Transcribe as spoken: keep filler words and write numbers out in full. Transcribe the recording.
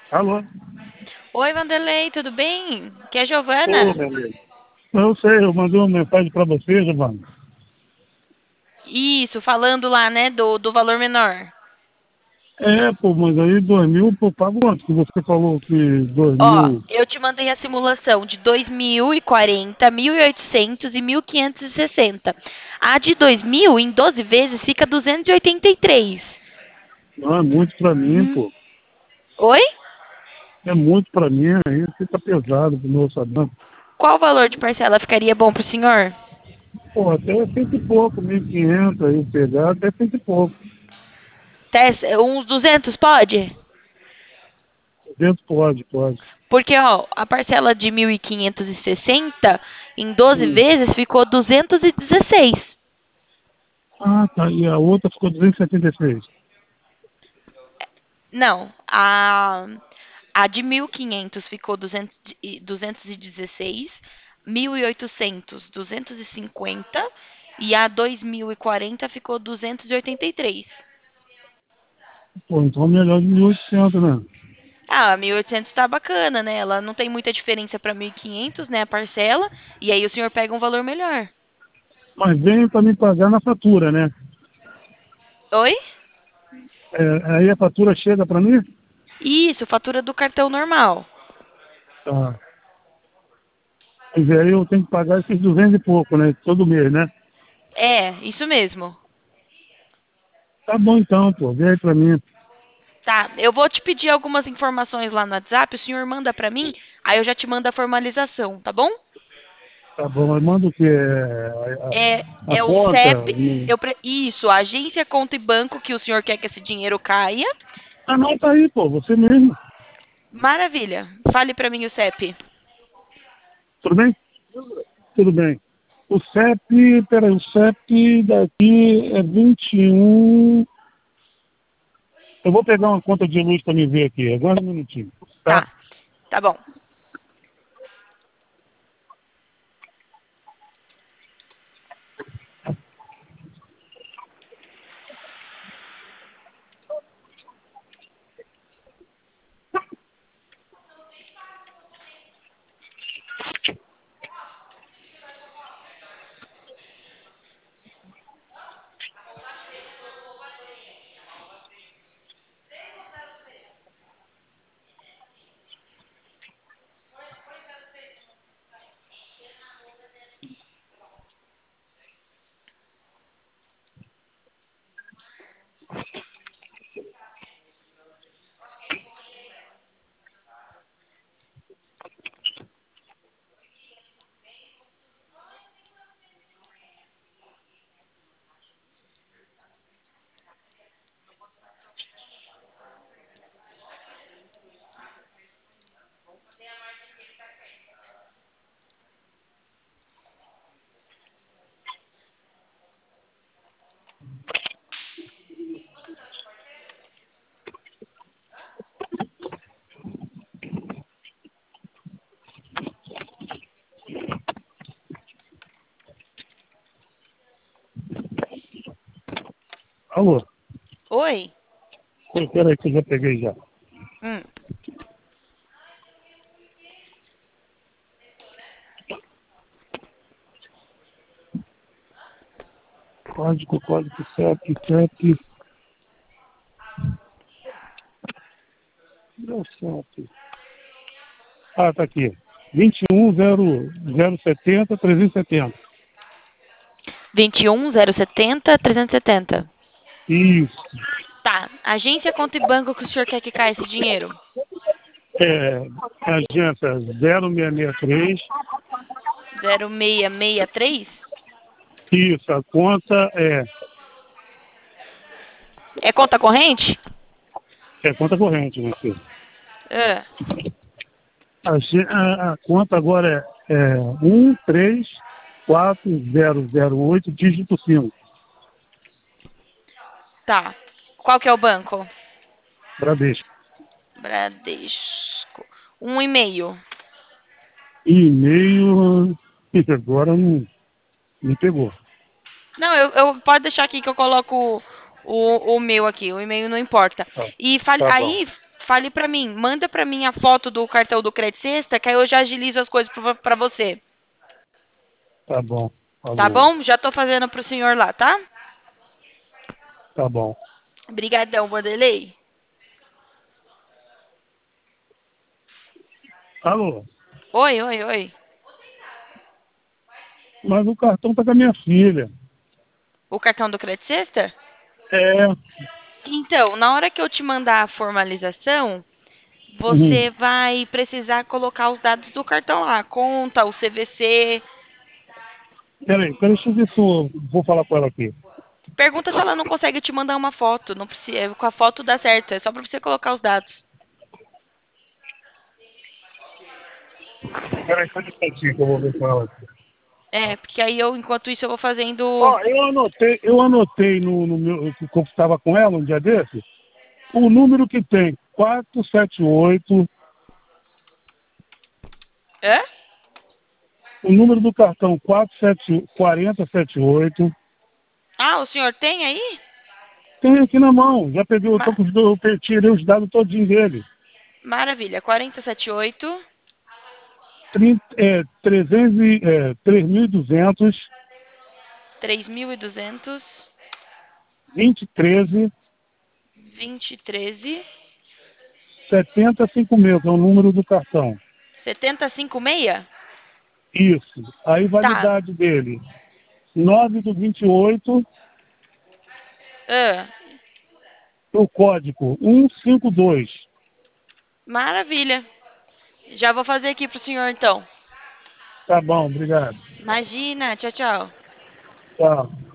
Alô? Oi, Vanderlei, tudo bem? Aqui é a Ô, Giovana. meu amigo. Eu sei, eu mandei uma mensagem para você, Giovanni. Isso, falando lá, né, do, do valor menor. É, pô, mas aí dois mil, pô, pago quanto? Que você falou que dois Ó, mil. eu te mandei a simulação de dois mil e quarenta, mil e oitocentos e mil quinhentos e sessenta. A de dois mil em doze vezes fica duzentos e oitenta e três. Não, é muito para mim, Hum. pô. Oi? É muito para mim, aí fica pesado pro meu orçamento. Qual o valor de parcela ficaria bom pro senhor? Pô, até cento e pouco, mil e quinhentos aí pegar, até cento e pouco. Até uns duzentos, pode? Dentro pode, pode. Porque, ó, a parcela de mil quinhentos e sessenta em doze Hum. vezes ficou duzentos e dezesseis. Ah, tá. E a outra ficou duzentos e setenta e seis. Não, a, a de mil e quinhentos ficou duzentos e- duzentos e dezesseis, mil e oitocentos, duzentos e cinquenta e a dois mil e quarenta ficou duzentos e oitenta e três. Pô, então melhor de mil e oitocentos, né? Ah, mil e oitocentos tá bacana, né? Ela não tem muita diferença para mil e quinhentos, né, a parcela, e aí o senhor pega um valor melhor. Mas vem para me pagar na fatura, né? Oi? É, aí a fatura chega para mim? Isso, fatura do cartão normal. Tá. Mas aí eu tenho que pagar esses duzentos e pouco, né? Todo mês, né? É, isso mesmo. Tá bom então, pô. Vem aí pra mim. Tá, eu vou te pedir algumas informações lá no WhatsApp, o senhor manda pra mim, aí eu já te mando a formalização, tá bom? Tá bom, mas manda o quê? É, É, A, a é o conta? C E P, Hum. eu, pre- isso, agência, conta e banco que o senhor quer que esse dinheiro caia. Anota aí, pô. Você mesmo. Maravilha. Fale pra mim o C E P. Tudo bem? Tudo bem. O C E P, peraí, o C E P daqui é vinte e um. Eu vou pegar uma conta de luz pra me ver aqui. Agora um minutinho. Tá? Tá, tá bom. Alô? Oi? Pô, peraí que eu já peguei já. Hum. Código, código C E P, C E P. Não, C E P. Ah, tá aqui. vinte e um zero zero setenta trezentos e setenta. vinte e um, zero setenta, trezentos e setenta. Isso. Tá, agência, conta e banco que o senhor quer que caia esse dinheiro? É, agência zero seis seis três. Zero seis seis três. Isso, a conta é, É conta corrente? é conta corrente, meu filho. Ah, A, ge- a- a conta agora é, é um três quatro zero zero oito, dígito cinco. tá. Qual que é o banco? Bradesco. Bradesco. Um e-mail. E e-mail, agora não me pegou. Não, eu, eu pode deixar aqui que eu coloco o, o, o meu aqui. O e-mail não importa. Tá, E fale, tá bom. aí fale pra mim, manda pra mim a foto do cartão do Credit Sexta, que aí eu já agilizo as coisas pra, pra você. Tá bom. Tá Falou. bom? Já tô fazendo pro senhor lá, tá? Tá bom. Obrigadão, Vanderlei. Alô? Oi, oi, oi. Mas o cartão tá com a minha filha. O cartão do Credit Sexta? É. Então, na hora que eu te mandar a formalização, Uhum. você vai precisar colocar os dados do cartão lá, a conta, o C V C. Peraí, peraí, deixa eu ver se eu vou falar com ela aqui. Pergunta se ela não consegue te mandar uma foto. Não precisa, com a foto dá certo, é só pra você colocar os dados. Peraí, só um instantinho que eu vou ver com ela aqui. É, porque aí eu, enquanto isso, eu vou fazendo. Ó, eu anotei, eu anotei no, no meu, que eu estava com ela um dia desse, o número que tem quatro sete oito, Hã? o número do cartão quatro sete quatro zero sete oito. Ah, o senhor tem aí? Tem aqui na mão, já peguei, eu, tô Ma- com os do- eu tirei os dados todinhos dele. Maravilha. quatro sete oito, trinta, é, trezentos e, é, três mil e duzentos, três mil e duzentos, vinte e treze, vinte e treze, setenta e cinco mil, que é o número do cartão. setenta e cinco seis? Isso. Aí Tá. validade dele, nove do vinte e oito, Ah, o código cento e cinquenta e dois. maravilha. Já vou fazer aqui pro senhor, então. Tá bom, obrigado. Imagina. Tchau, tchau. Tchau.